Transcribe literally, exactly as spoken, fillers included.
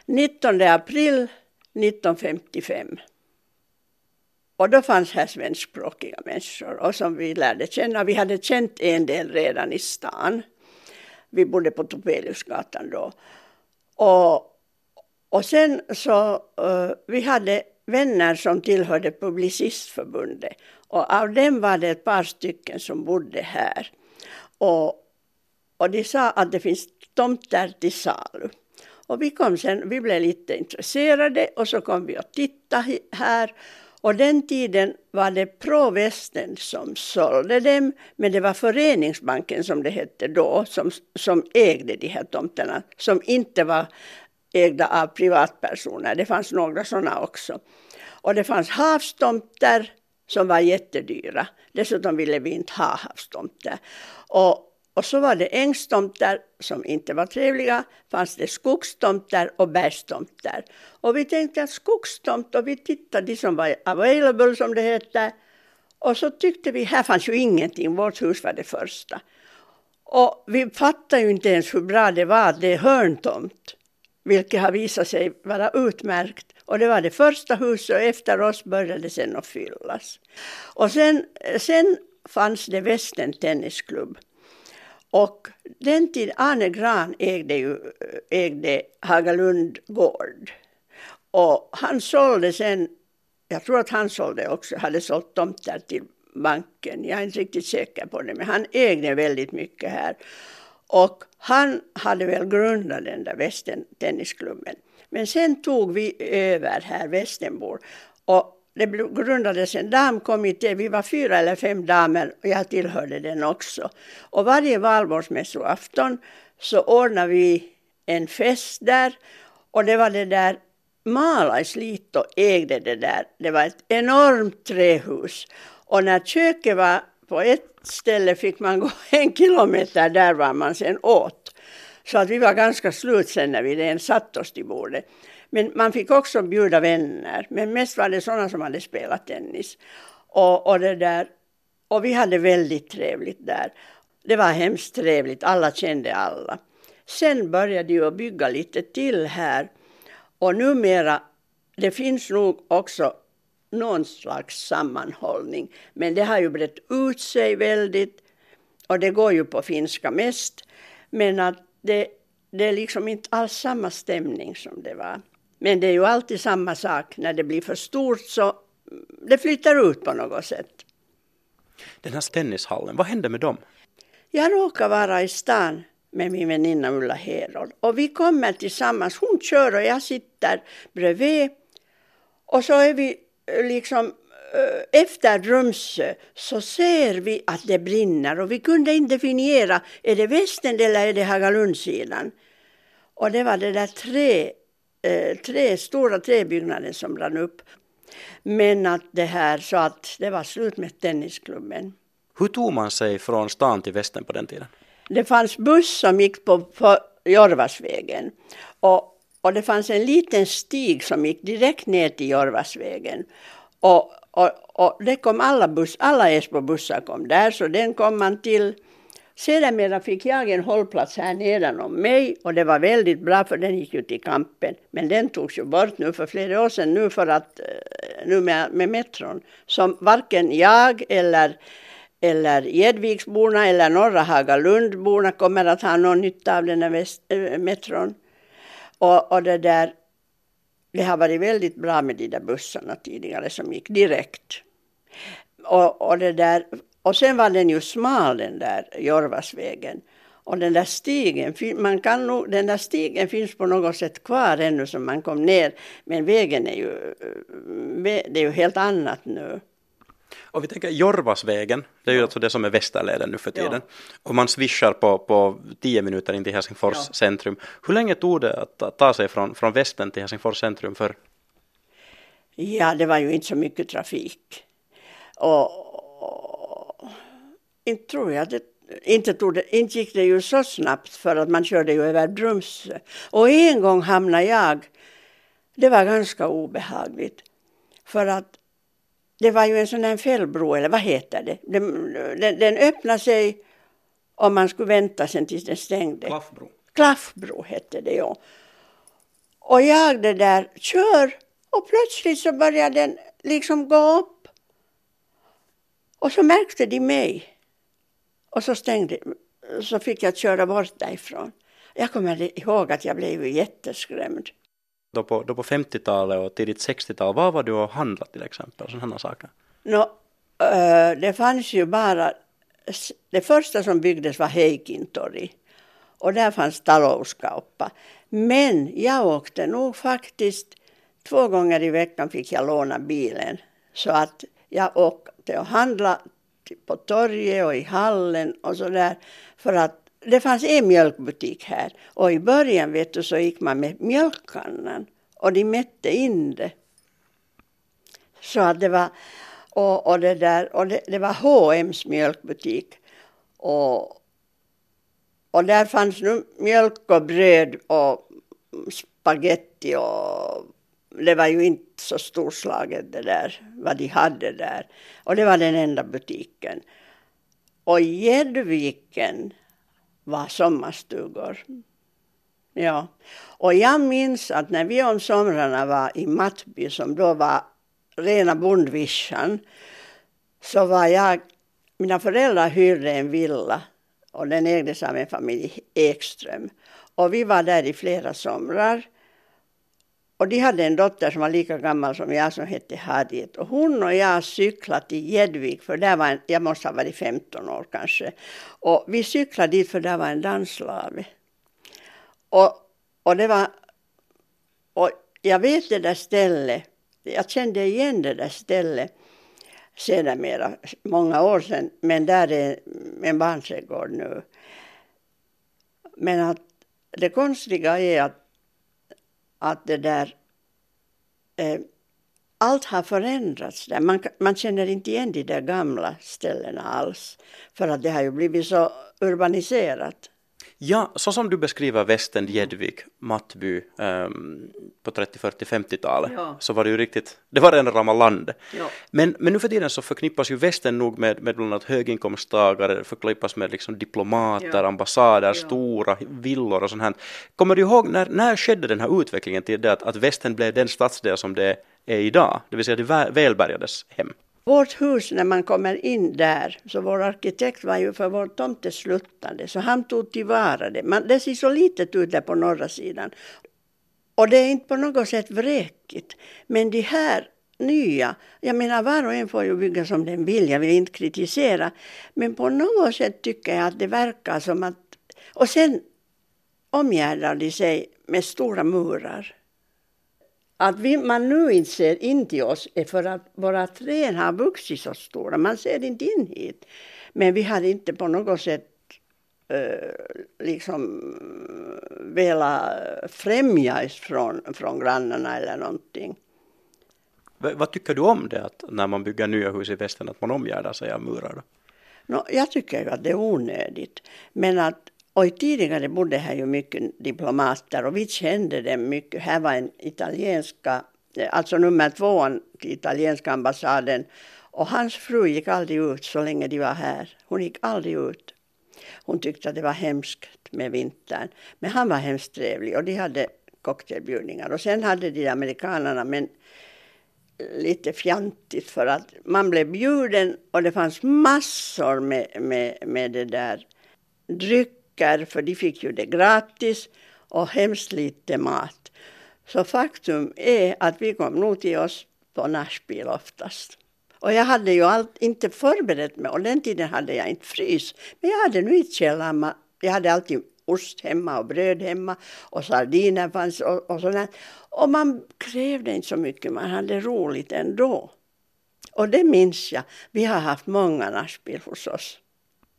nittonde april nittonhundrafemtiofem. Och då fanns här svenskspråkiga människor och som vi lärde känna. Vi hade känt en del redan i stan. Vi bodde på Topeliusgatan då. Och, och sen så uh, vi hade vänner som tillhörde Publicistförbundet. Och av dem var det ett par stycken som bodde här. Och, och de sa att det finns tomter till salu. Och vi kom sen, vi blev lite intresserade och så kom vi att titta här. Och den tiden var det Pro Västen som sålde dem, men det var Föreningsbanken som det hette då, som, som ägde de här tomterna, som inte var ägda av privatpersoner. Det fanns några sådana också. Och det fanns havstomter som var jättedyra. Dessutom ville vi inte ha havstomter. Och Och så var det ängstomter som inte var trevliga, fanns det skogstomter och bergstomter. Och vi tänkte att skogstomt, och vi tittade de som var available som det hette. Och så tyckte vi, här fanns ju ingenting, vårt hus var det första. Och vi fattade ju inte ens hur bra det var att det är hörntomt, vilket har visat sig vara utmärkt. Och det var det första huset och efter oss började det sen att fyllas. Och sen, sen fanns det Västen tennisklubb. Och den tid Arne Gran ägde, ju, ägde Hagalund gård. Och han sålde sen, jag tror att han sålde också, hade sålt tomter till banken. Jag är inte riktigt säker på det, men han ägde väldigt mycket här. Och han hade väl grundat den där Västen tennisklubben. Men sen tog vi över här Västenbor. Och det grundades en damkommitté, vi var fyra eller fem damer och jag tillhörde den också. Och varje valborgsmässoafton så ordnade vi en fest där och det var det där, Malais Lito ägde det där. Det var ett enormt trähus och när köket var på ett ställe fick man gå en kilometer, där var man sen åt. Så att vi var ganska slut sen när vi den satt oss till bordet. Men man fick också bjuda vänner. Men mest var det sådana som hade spelat tennis. Och, och, det där, och vi hade väldigt trevligt där. Det var hemskt trevligt. Alla kände alla. Sen började ju att bygga lite till här. Och numera, det finns nog också någon slags sammanhållning. Men det har ju brett ut sig väldigt. Och det går ju på finska mest. Men att det, det är liksom inte alls samma stämning som det var. Men det är ju alltid samma sak. När det blir för stort så det flyttar ut på något sätt. Den här tennishallen, vad hände med dem? Jag råkar vara i stan med min väninna Ulla Herold. Och vi kommer tillsammans. Hon kör och jag sitter bredvid. Och så är vi liksom efter Drumsö så ser vi att det brinner. Och vi kunde inte definiera, är det västen eller är det Hagalundsidan? Och det var det där tre tre stora träbyggnader som brann upp. Men att det här så att det var slut med tennisklubben. Hur tog man sig från stan till västen på den tiden? Det fanns buss som gick på, på Jorvasvägen. Och, och det fanns en liten stig som gick direkt ner till Jorvasvägen. Och, och, och det kom alla buss, alla Esbo-bussar kom där, så den kom man till. Sedermera fick jag en hållplats här nedan om mig och det var väldigt bra för den gick ju till Kampen. Men den togs ju bort nu för flera år sedan nu för att, nu med, med metron. Som varken jag eller, eller Gedviksborna eller norra Hagalundborna kommer att ha någon nytta av den här väst, äh, metron. Och, och det där, det har varit väldigt bra med de där bussarna tidigare som gick direkt. Och, och det där... Och sen var den ju smal den där Jorvasvägen. Och den där stigen, man kan nog, den där stigen finns på något sätt kvar ännu som man kom ner. Men vägen är ju, det är ju helt annat nu. Och vi tänker Jorvasvägen, det är ju alltså det som är Västerleden nu för tiden. Ja. Och man swishar på, på tio minuter in till Helsingfors ja. centrum. Hur länge tog det att ta sig från, från västen till Helsingfors centrum för? Ja, det var ju inte så mycket trafik. Och inte tror jag det, inte, tog det, inte gick det ju så snabbt för att man körde ju över Drumsö. Och en gång hamnade jag, det var ganska obehagligt. För att det var ju en sån här fällbro, eller vad heter det? Den, den, den öppnade sig om man skulle vänta sen tills den stängde. Klaffbro. Klaffbro hette det, ja. Och jag det där kör och plötsligt så började den liksom gå upp. Och så märkte de mig. Och så stängde, så fick jag köra bort därifrån. Jag kommer ihåg att jag blev jätteskrämd. Då på, då på femtiotalet och tidigt sextiotal, vad var du och handlat till exempel? Sådana saker. No, äh, det fanns ju bara, det första som byggdes var Heikintori. Och där fanns talouskauppa. Men jag åkte nog faktiskt, två gånger i veckan fick jag låna bilen. Så att jag åkte och handlade på torget och i hallen och sådär. För att det fanns en mjölkbutik här. Och i början vet du så gick man med mjölkkannan. Och de mätte in det. Så att det var, och, och det där, och det, det var H och M:s mjölkbutik. Och, och där fanns nu mjölk och bröd och spaghetti och det var ju inte så storslaget det där, vad de hade där. Och det var den enda butiken. Och Gäddviken var sommarstugor. Ja. Och jag minns att när vi om somrarna var i Mattby, som då var rena bondvischan, så var jag, mina föräldrar hyrde en villa och den ägdes av en familj Ekström. Och vi var där i flera somrar. Och de hade en dotter som var lika gammal som jag som hette Harriet. Och hon och jag cyklade till Gäddvik, för där var en, jag måste ha varit femton år kanske. Och vi cyklade dit för där var en danslave. Och, och det var, och jag vet det där stället, jag kände igen det där stället sedermera, många år sedan. Men där är en barnträdgård nu. Men att det konstiga är att att det där, eh, allt har förändrats där. Man, man känner inte igen de där gamla ställena alls. För att det har ju blivit så urbaniserat. Ja, så som du beskriver Västen, Gäddvik, Mattby um, på trettio, fyrtio, femtiotalet, ja. Så var det ju riktigt, det var rena rama land. Ja. Men, men nu för tiden så förknippas ju Västen nog med, med bland annat höginkomsttagare, förknippas med liksom diplomater, ja. Ambassader, ja. Stora villor och sånt här. Kommer du ihåg, när, när skedde den här utvecklingen till det att, att Västen blev den stadsdel som det är idag? Det vill säga det välbärgades hem. Vårt hus, när man kommer in där, så vår arkitekt var ju för vår tomte sluttande, så han tog tillvara det. Man, det ser så litet ut där på norra sidan. Och det är inte på något sätt vräkigt. Men de här nya, jag menar var och en får ju bygga som den vill, jag vill inte kritisera. Men på något sätt tycker jag att det verkar som att, och sen omgärdar de sig med stora murar. Att vi, man nu inte ser in till oss är för att våra träd har vuxit så stora. Man ser inte in hit. Men vi hade inte på något sätt uh, liksom velat främja oss från, från grannarna eller någonting. V- vad tycker du om det att när man bygger nya hus i Västern att man omgärdar sig av murar då? No, jag tycker ju att det är onödigt. Men att och tidigare bodde här ju mycket diplomater och vi kände dem mycket. Här var en italienska, alltså nummer tvåan till italienska ambassaden. Och hans fru gick aldrig ut så länge de var här. Hon gick aldrig ut. Hon tyckte att det var hemskt med vintern. Men han var hemskt trevlig och de hade cocktailbjudningar. Och sen hade de amerikanerna, men lite fjantigt för att man blev bjuden och det fanns massor med, med, med det där dryck. För de fick ju det gratis och hemskt lite mat. Så faktum är att vi kom nog till oss på Nashville oftast. Och jag hade ju allt, inte förberett mig. Och den tiden hade jag inte frys. Men jag hade nu inte källarma. Jag hade alltid ost hemma och bröd hemma. Och sardiner fanns och, och sådär. Och man krävde inte så mycket. Man hade roligt ändå. Och det minns jag. Vi har haft många Nashville hos oss.